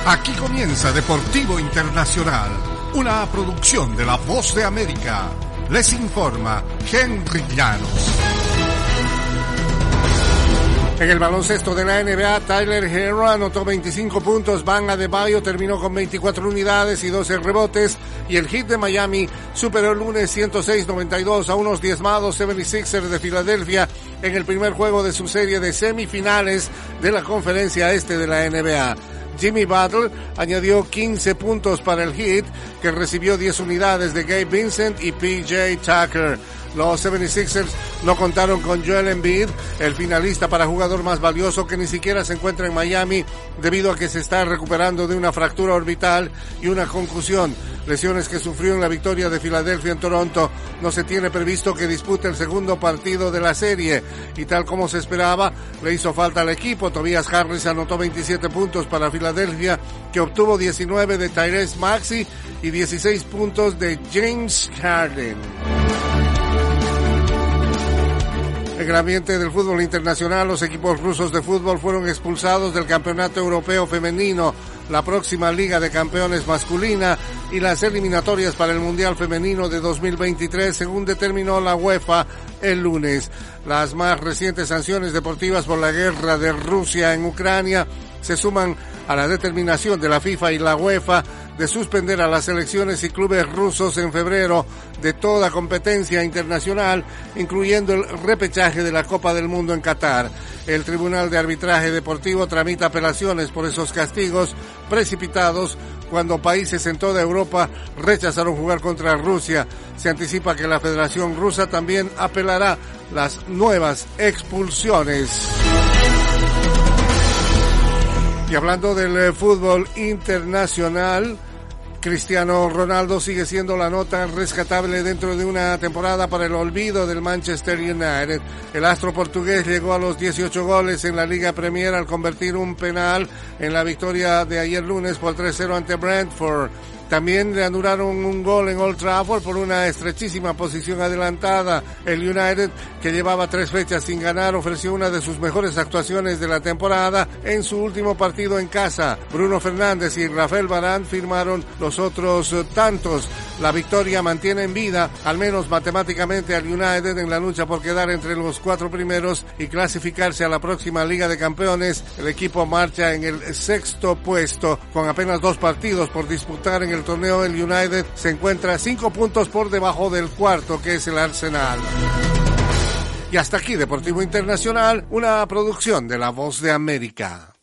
Aquí comienza Deportivo Internacional, una producción de La Voz de América. Les informa Henry Llanos. En el baloncesto de la NBA, Tyler Herro anotó 25 puntos, Bam Adebayo terminó con 24 unidades y 12 rebotes, y el Heat de Miami superó el lunes 106-92 a unos diezmados 76ers de Filadelfia en el primer juego de su serie de semifinales de la conferencia este de la NBA. Jimmy Butler añadió 15 puntos para el Heat, que recibió 10 unidades de Gabe Vincent y PJ Tucker. Los 76ers no contaron con Joel Embiid, el finalista para jugador más valioso, que ni siquiera se encuentra en Miami debido a que se está recuperando de una fractura orbital y una concusión, lesiones que sufrió en la victoria de Filadelfia en Toronto. No se tiene previsto que dispute el segundo partido de la serie y, tal como se esperaba, le hizo falta al equipo. Tobias Harris anotó 27 puntos para Filadelfia, que obtuvo 19 de Tyrese Maxey y 16 puntos de James Harden. En el ambiente del fútbol internacional, los equipos rusos de fútbol fueron expulsados del Campeonato Europeo Femenino, la próxima Liga de Campeones masculina y las eliminatorias para el Mundial Femenino de 2023, según determinó la UEFA el lunes. Las más recientes sanciones deportivas por la guerra de Rusia en Ucrania se suman a la determinación de la FIFA y la UEFA de suspender a las selecciones y clubes rusos en febrero de toda competencia internacional, incluyendo el repechaje de la Copa del Mundo en Qatar. El Tribunal de Arbitraje Deportivo tramita apelaciones por esos castigos precipitados cuando países en toda Europa rechazaron jugar contra Rusia. Se anticipa que la Federación Rusa también apelará las nuevas expulsiones. Y hablando del fútbol internacional, Cristiano Ronaldo sigue siendo la nota rescatable dentro de una temporada para el olvido del Manchester United. El astro portugués llegó a los 18 goles en la Liga Premier al convertir un penal en la victoria de ayer lunes por 3-0 ante Brentford. También le anularon un gol en Old Trafford por una estrechísima posición adelantada. El United, que llevaba 3 fechas sin ganar, ofreció una de sus mejores actuaciones de la temporada en su último partido en casa. Bruno Fernández y Rafael Varane firmaron los otros tantos. La victoria mantiene en vida, al menos matemáticamente, al United en la lucha por quedar entre los 4 primeros y clasificarse a la próxima Liga de Campeones. El equipo marcha en el 6º puesto, con apenas 2 partidos por disputar en el torneo. El United se encuentra 5 puntos por debajo del 4º, que es el Arsenal. Y hasta aquí Deportivo Internacional, una producción de La Voz de América.